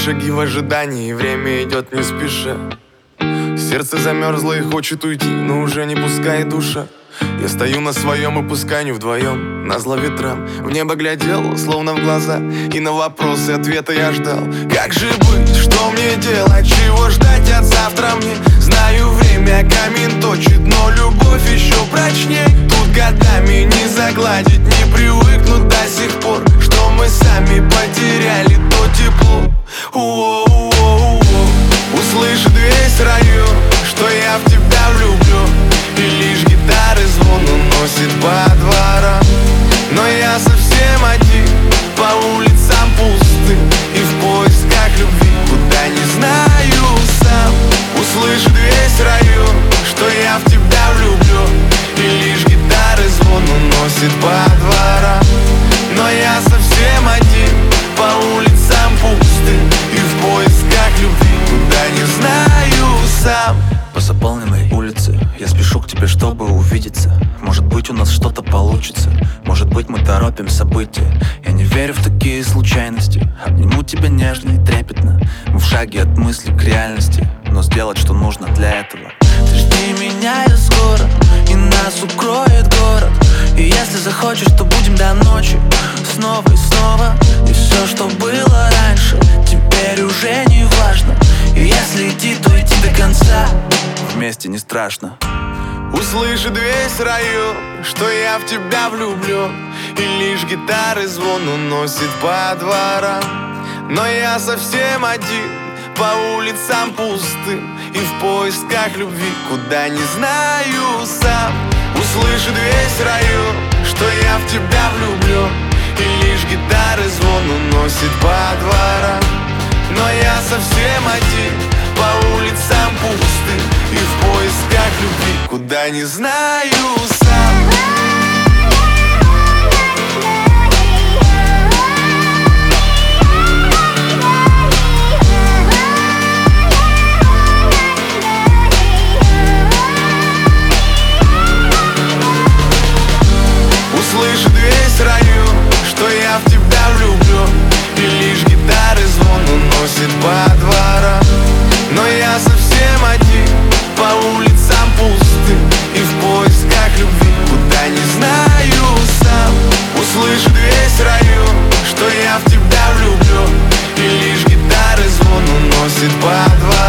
шаги в ожидании, время идет не спеша. Сердце замерзло и хочет уйти, но уже не пускай душа. Я стою на своем и пускай не вдвоем, назло ветрам. В небо глядел, словно в глаза, и на вопросы ответа я ждал. Как же быть, что мне делать, чего ждать от завтра мне? Знаю, время камень точит, но любовь еще прочней. Тут годами не загладить, не привыкнуть до сих пор, что мы сами потеряли то тепло. Услышит весь район, что я в тебя влюблен, и лишь гитары звон уносит по дворам. Но я совсем один, по улицам пустым, и в поисках любви, куда не знаю сам. Услышит весь район, что я в тебя влюблен, и лишь гитары звон уносит по дворам. Но я совсем один, по улицам пустым, и в поисках любви, куда не знаю сам. По заполненной улице я спешу к тебе, чтобы увидеться. Может быть, у нас что-то получится, может быть, мы торопим события. Я не верю в такие случайности, обниму тебя нежно и трепетно. Мы в шаге от мысли к реальности, но сделать, что нужно для этого. Ты жди меня, я скоро, и нас укроет город. И если захочешь, то будем до ночи, снова и снова. И все, что было раньше, теперь уже не важно. И если идти, то идти до конца, вместе не страшно. Услышит весь район, что я в тебя влюблен, и лишь гитары звон уносит по дворам. Но я совсем один, по улицам пустым, и в поисках любви, куда не знаю сам. Услышит весь район, что я в тебя влюблен, и лишь гитары звон уносит по дворам. Но я совсем один, по улицам пустым, и в поисках любви, куда не знаю сам. Услышит весь район, что я в тебя влюблен, и лишь гитары звон уносит по дворам. Но я совсем один, по улицам пустым, и в поисках любви, куда не знаю сам. Услышит весь район, что я в тебя влюблен, и лишь гитары звон уносит по дворам.